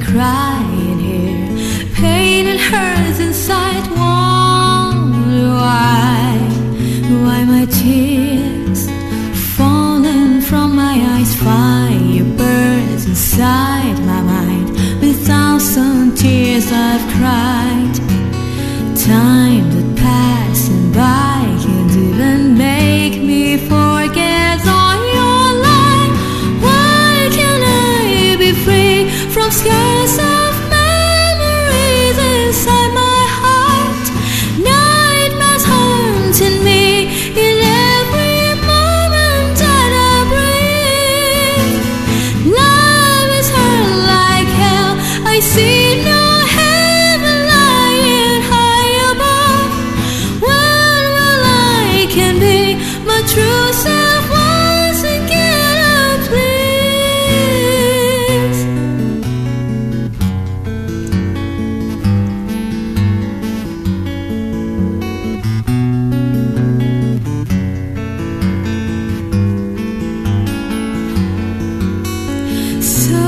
crying here, pain and hurts inside. Wonder why my tears falling from my eyes. Fire burns inside my mind. With 1,000 tears I've cried. Time that passing by can't even make me forget all your life. Why can't I be free from scars of memories inside my heart? Nightmares haunting me in every moment that I breathe. Life is hard like hell. I see no heaven lying high above. When will I can be my true self once again? Oh, please. So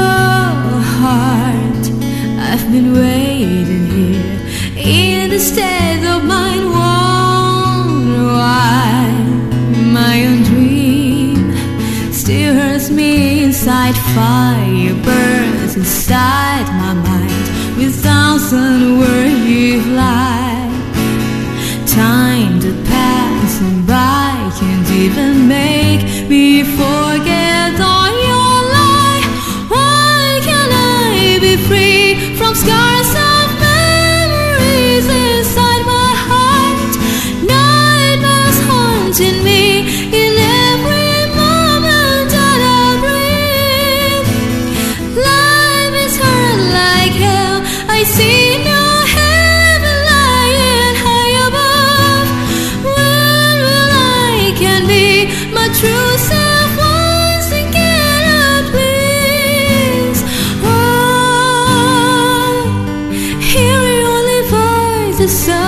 hard, I've been waiting here in the state of mind. Wonder why my own dream still hurts me inside. Fire burns inside my mind with 1,000 words lies. Time that passing by can't even make me forget all your life. Why can't I be free from scars of memories inside my heart? Nightmares haunting me in every moment that I breathe. Life is hard like hell. I see no heaven lying high above. When will I can be my true self once again? Oh, please. Oh, hear your only voice, the sun.